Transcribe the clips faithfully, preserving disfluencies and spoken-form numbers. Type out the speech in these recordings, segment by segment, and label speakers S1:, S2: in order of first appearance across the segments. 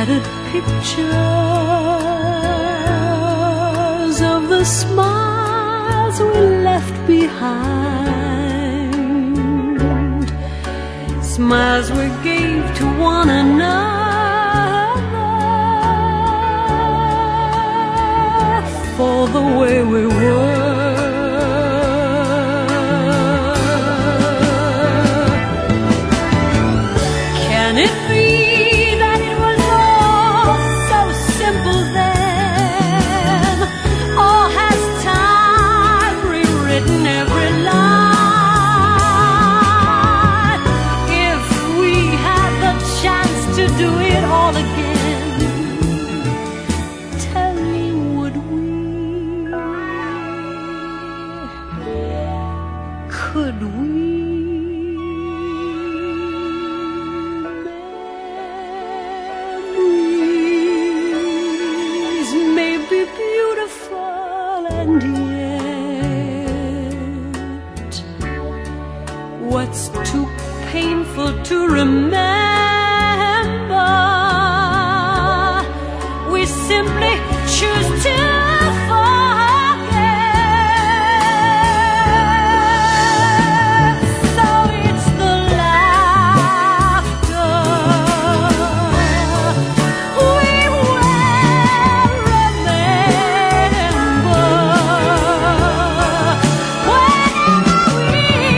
S1: scattered pictures of the smiles we left behind, smiles we gave to one another for the way we were. Can it be to remember, we simply choose to forget. So it's the laughter we will remember whenever we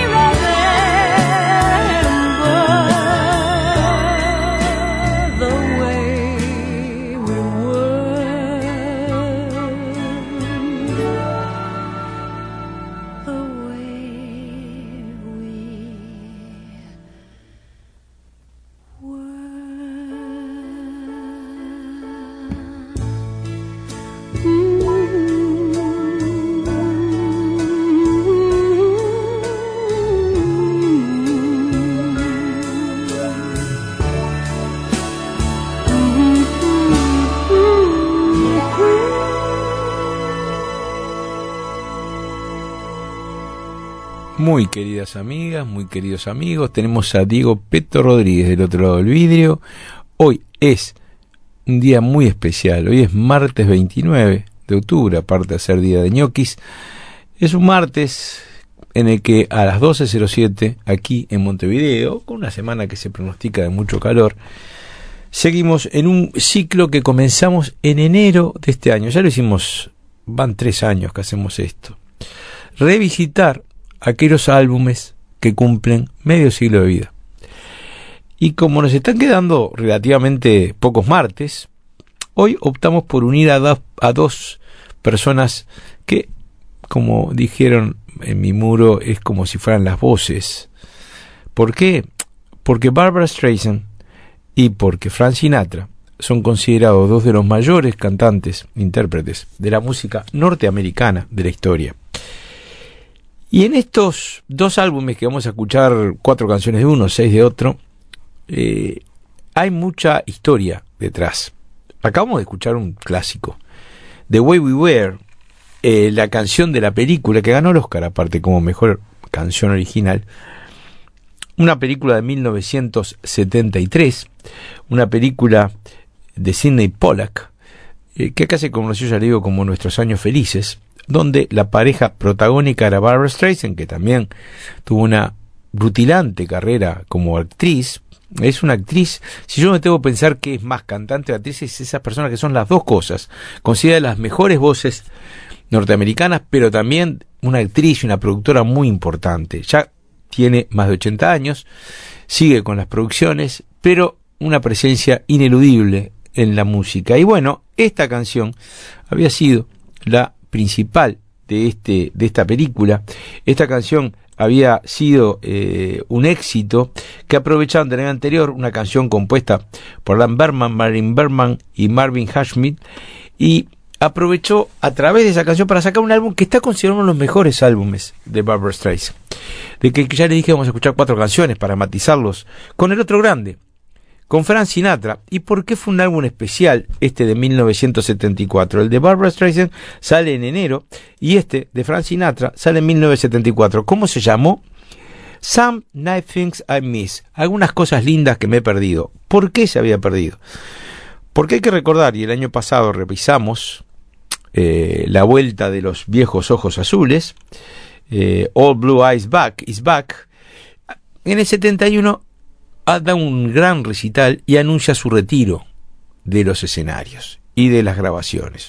S2: Muy queridas amigas, muy queridos amigos, tenemos a Diego Peto Rodríguez del otro lado del vidrio. Hoy es un día muy especial, hoy es martes veintinueve de octubre, aparte de ser día de ñoquis. Es un martes en el que a las doce cero siete, aquí en Montevideo, con una semana que se pronostica de mucho calor, seguimos en un ciclo que comenzamos en enero de este año. Ya lo hicimos, van tres años que hacemos esto. Revisitar aquellos álbumes que cumplen medio siglo de vida. Y como nos están quedando relativamente pocos martes, hoy optamos por unir a, da, a dos personas que, como dijeron en mi muro, es como si fueran las voces. ¿Por qué? Porque Barbra Streisand y porque Frank Sinatra son considerados dos de los mayores cantantes, intérpretes de la música norteamericana de la historia. Y en estos dos álbumes que vamos a escuchar, cuatro canciones de uno, seis de otro, eh, hay mucha historia detrás. Acabamos de escuchar un clásico, The Way We Were, eh, la canción de la película que ganó el Oscar, aparte como mejor canción original. Una película de mil novecientos setenta y tres, una película de Sidney Pollack, eh, que acá se conoció, ya digo, como Nuestros Años Felices, donde la pareja protagónica era Barbra Streisand, que también tuvo una rutilante carrera como actriz. Es una actriz, si yo me tengo que pensar que es más cantante o actriz, es esas personas que son las dos cosas, considera las mejores voces norteamericanas, pero también una actriz y una productora muy importante. Ya tiene más de ochenta años, sigue con las producciones, pero una presencia ineludible en la música. Y bueno, esta canción había sido la principal de este de esta película. Esta canción había sido eh, un éxito que aprovechaban del año anterior, una canción compuesta por Alan Berman, Marvin Berman y Marvin Hashmith, y aprovechó a través de esa canción para sacar un álbum que está considerado uno de los mejores álbumes de Barbra Streisand, de que ya le dije vamos a escuchar cuatro canciones para matizarlos con el otro grande, con Frank Sinatra. ¿Y por qué fue un álbum especial este de mil novecientos setenta y cuatro? El de Barbra Streisand sale en enero y este de Frank Sinatra sale en mil novecientos setenta y cuatro. ¿Cómo se llamó? Some Night Things I Miss. Algunas cosas lindas que me he perdido. ¿Por qué se había perdido? Porque hay que recordar, y el año pasado revisamos eh, la vuelta de los viejos ojos azules, eh, All Blue Eyes Back is Back. En el setenta y uno da un gran recital y anuncia su retiro de los escenarios y de las grabaciones.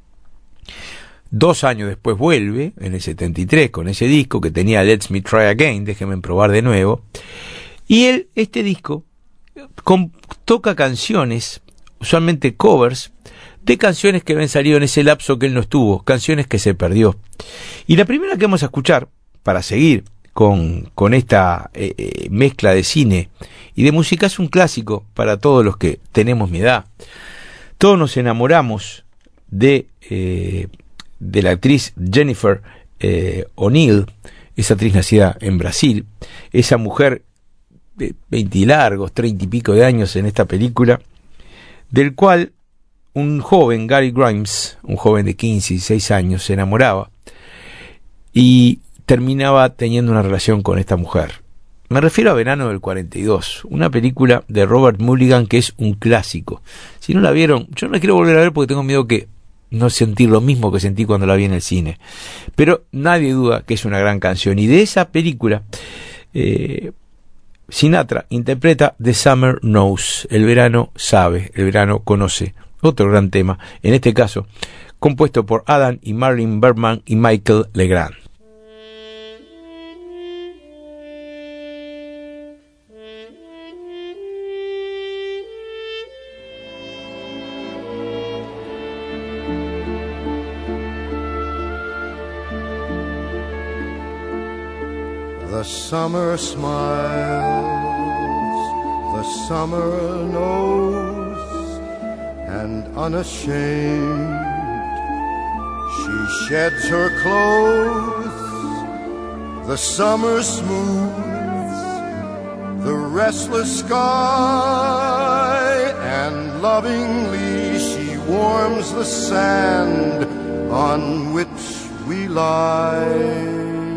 S2: Dos años después vuelve, en el setenta y tres, con ese disco que tenía Let Me Try Again, déjenme probar de nuevo. Y él, este disco, con, toca canciones, usualmente covers, de canciones que habían salido en ese lapso que él no estuvo, canciones que se perdió. Y la primera que vamos a escuchar, para seguir con, con esta eh, eh, mezcla de cine y de música, es un clásico para todos los que tenemos mi edad. Todos nos enamoramos de, eh, de la actriz Jennifer eh, O'Neill, esa actriz nacida en Brasil, esa mujer de veinte largos, treinta y pico de años en esta película, del cual un joven, Gary Grimes, un joven de quince y dieciséis años, se enamoraba y terminaba teniendo una relación con esta mujer. Me refiero a Verano del cuarenta y dos, una película de Robert Mulligan que es un clásico. Si no la vieron, yo no la quiero volver a ver porque tengo miedo que no sentir lo mismo que sentí cuando la vi en el cine. Pero nadie duda que es una gran canción. Y de esa película, eh, Sinatra interpreta The Summer Knows, el verano sabe, el verano conoce. Otro gran tema, en este caso, compuesto por Adam y Marilyn Bergman y Michael Legrand.
S3: The summer smiles, the summer knows, and unashamed she sheds her clothes. The summer smooths the restless sky, and lovingly she warms the sand on which we lie.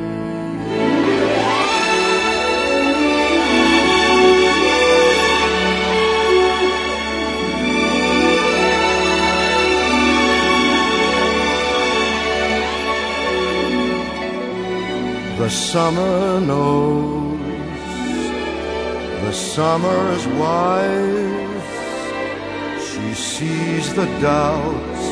S3: The summer knows, the summer's wise, she sees the doubts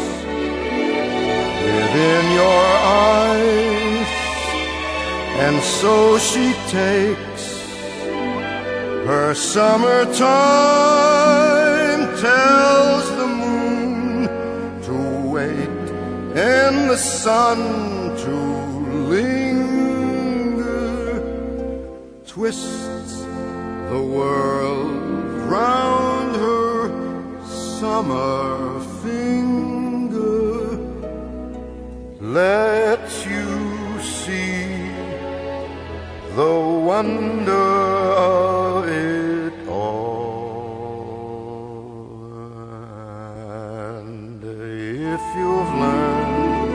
S3: within your eyes, and so she takes her summer time, tells the moon to wait and the sun to linger, twists the world round her summer finger, lets you see the wonder of it all. And if you've learned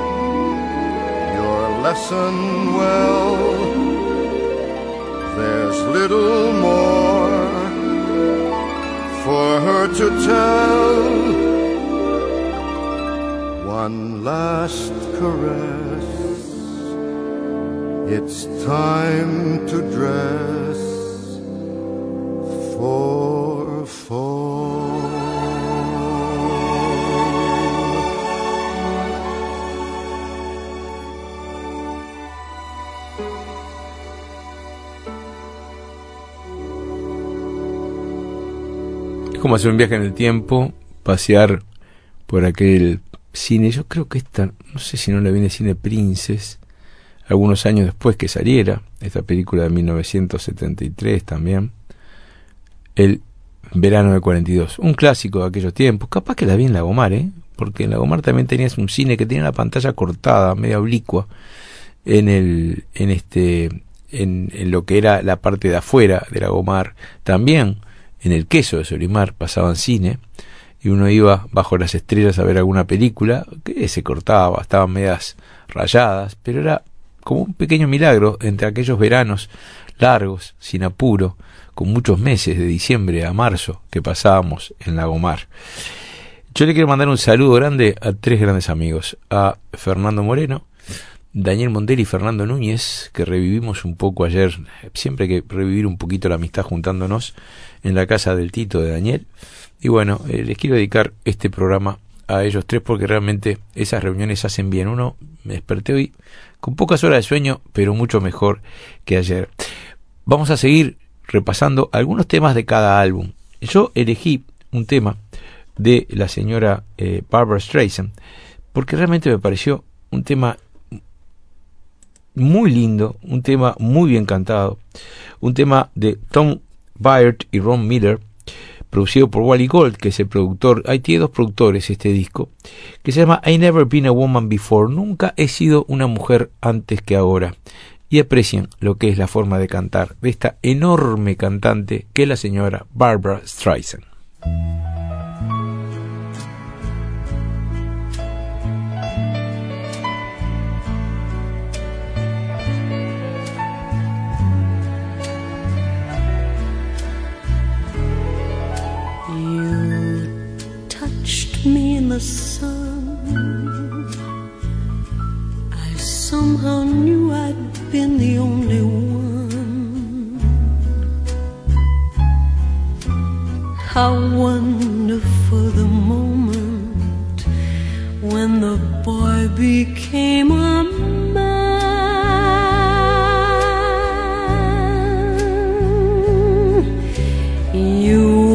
S3: your lesson well, there's little more for her to tell. One last caress, it's time to dress for fall.
S2: Como hacer un viaje en el tiempo, pasear por aquel cine. Yo creo que esta, no sé si no la vi en el cine Princess, algunos años después que saliera, esta película de mil novecientos setenta y tres también, El verano del cuarenta y dos, un clásico de aquellos tiempos. Capaz que la vi en Lagomar, ¿eh? Porque en Lagomar también tenías un cine que tenía la pantalla cortada, media oblicua, en el, en este, en, en lo que era la parte de afuera de Lagomar. También en el Queso de Solimar pasaban cine y uno iba bajo las estrellas a ver alguna película que se cortaba, estaban medias rayadas, pero era como un pequeño milagro entre aquellos veranos largos, sin apuro, con muchos meses, de diciembre a marzo, que pasábamos en Lagomar. Yo le quiero mandar un saludo grande a tres grandes amigos, a Fernando Moreno, Daniel Mondel y Fernando Núñez, que revivimos un poco ayer, siempre hay que revivir un poquito la amistad juntándonos en la casa del Tito de Daniel. Y bueno, eh, les quiero dedicar este programa a ellos tres porque realmente esas reuniones hacen bien. Uno, me desperté hoy con pocas horas de sueño, pero mucho mejor que ayer. Vamos a seguir repasando algunos temas de cada álbum. Yo elegí un tema de la señora eh, Barbra Streisand porque realmente me pareció un tema muy lindo, un tema muy bien cantado, un tema de Tom Byrd y Ron Miller, producido por Wally Gold, que es el productor. Hay tiene dos productores este disco, que se llama I Never Been a Woman Before, nunca he sido una mujer antes que ahora. Y aprecien lo que es la forma de cantar de esta enorme cantante que es la señora Barbra Streisand.
S1: Me in the sun, I somehow knew I'd been the only one. How wonderful the moment when the boy became a man. You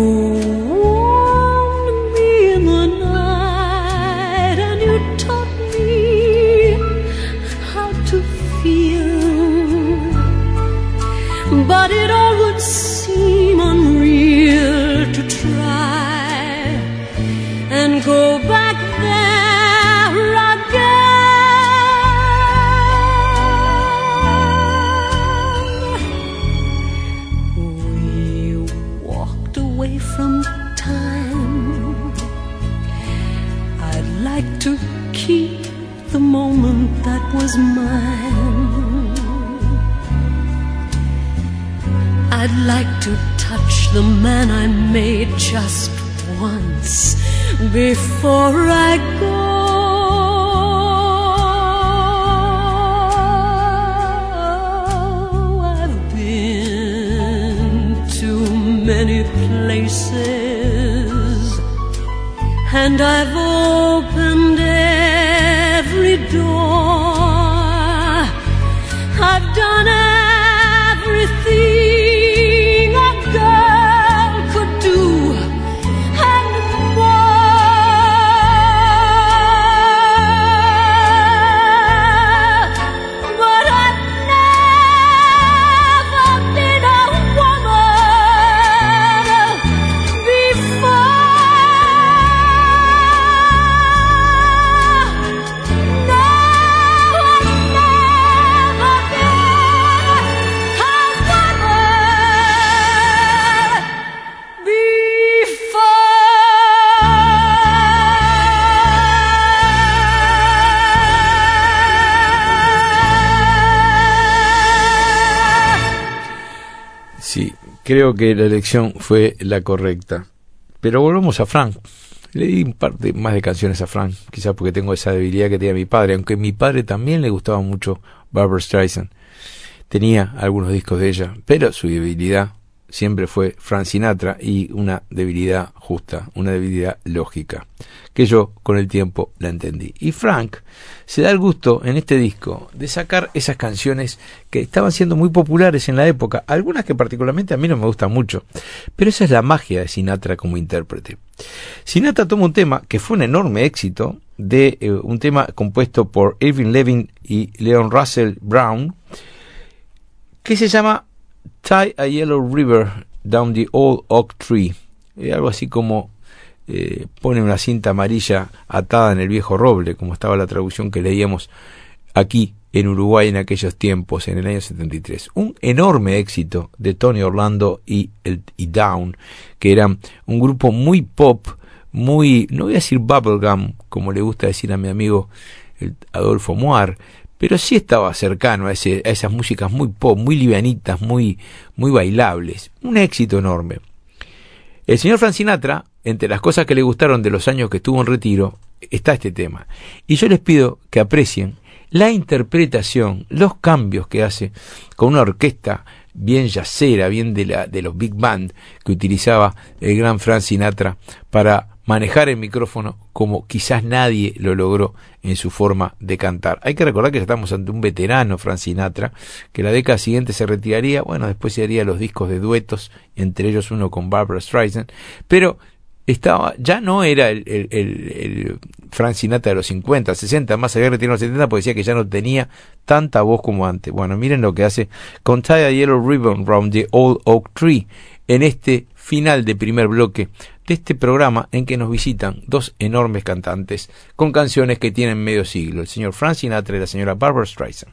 S1: but it all would seem unreal to try and go back there again. We walked away from time. I'd like to keep the moment that was mine. I'd like to touch the man I made just once before I go. I've been to many places and I've opened every door. I've done everything
S2: Creo que la elección fue la correcta. Pero volvamos a Frank. Le di un par de, más de canciones a Frank, quizás porque tengo esa debilidad que tenía mi padre, aunque a mi padre también le gustaba mucho Barbra Streisand. Tenía algunos discos de ella, pero su debilidad siempre fue Frank Sinatra, y una debilidad justa, una debilidad lógica, que yo con el tiempo la entendí. Y Frank se da el gusto en este disco de sacar esas canciones que estaban siendo muy populares en la época, algunas que particularmente a mí no me gustan mucho, pero esa es la magia de Sinatra como intérprete. Sinatra toma un tema que fue un enorme éxito, de eh, un tema compuesto por Irving Levin y Leon Russell Brown, que se llama Tie a Yellow River Down the Old Oak Tree, eh, algo así como eh, pone una cinta amarilla atada en el viejo roble, como estaba la traducción que leíamos aquí en Uruguay en aquellos tiempos, en el año setenta y tres. Un enorme éxito de Tony Orlando y, el, y Down, que eran un grupo muy pop, muy, no voy a decir bubblegum, como le gusta decir a mi amigo el Adolfo Moar, pero sí estaba cercano a, ese, a esas músicas muy pop, muy livianitas, muy, muy bailables. Un éxito enorme. El señor Frank Sinatra, entre las cosas que le gustaron de los años que estuvo en retiro, está este tema. Y yo les pido que aprecien la interpretación, los cambios que hace con una orquesta bien yacera, bien de, la, de los big band que utilizaba el gran Frank Sinatra para manejar el micrófono como quizás nadie lo logró en su forma de cantar. Hay que recordar que ya estamos ante un veterano, Frank Sinatra, que la década siguiente se retiraría, bueno, después se haría los discos de duetos, entre ellos uno con Barbra Streisand, pero estaba, ya no era el, el, el, el Frank Sinatra de los cincuenta, sesenta, más había retirado en los setenta porque decía que ya no tenía tanta voz como antes. Bueno, miren lo que hace con Tie a Yellow Ribbon Round the Old Oak Tree en este final de primer bloque de este programa en que nos visitan dos enormes cantantes con canciones que tienen medio siglo, el señor Frank Sinatra y la señora Barbra Streisand.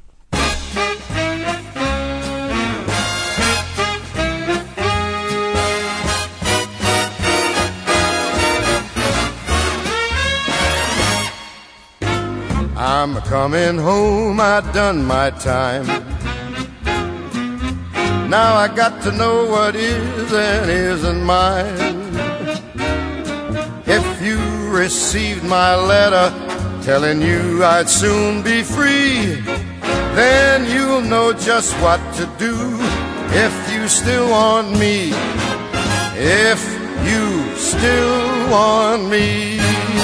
S3: I'm coming home, I done my time. Now I got to know what is and isn't mine. If you received my letter telling you I'd soon be free, then you'll know just what to do if you still want me. If you still want me.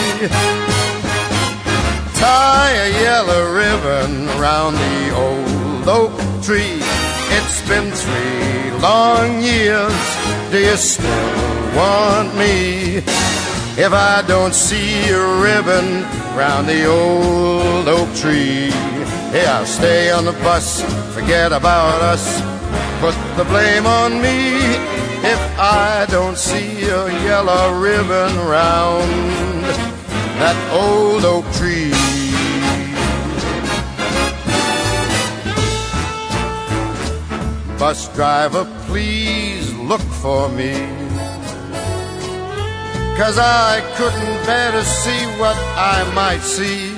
S3: Tie a yellow ribbon around the old oak tree. It's been three long years. Do you still want me? If I don't see a ribbon round the old oak tree, yeah, I'll stay on the bus, forget about us, put the blame on me. If I don't see a yellow ribbon round that old oak tree. Bus driver, please look for me, 'cause I couldn't bear to see what I might see.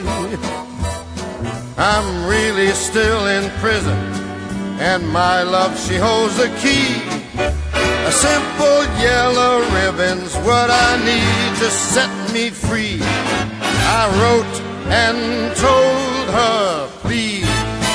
S3: I'm really still in prison, and my love, she holds the key. A simple yellow ribbon's what I need to set me free. I wrote and told her, please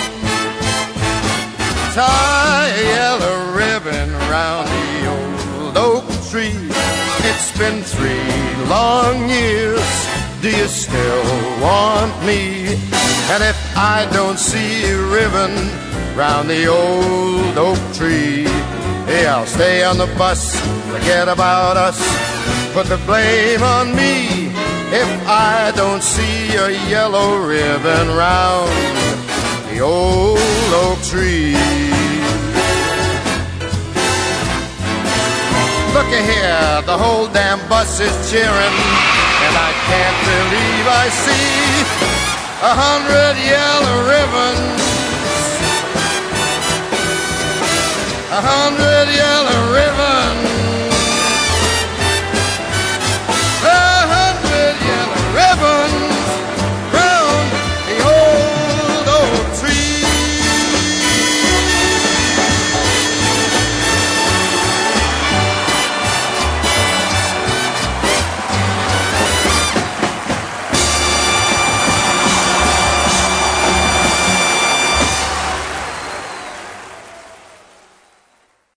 S3: tie a yellow ribbon round the old oak tree. It's been three long years. Do you still want me? And if I don't see a ribbon round the old oak tree, hey, I'll stay on the bus, forget about us, put the blame on me. If I don't see a yellow ribbon round the old oak tree. Look here, the whole damn bus is cheering, and I can't believe I see a hundred yellow ribbons, a hundred yellow ribbons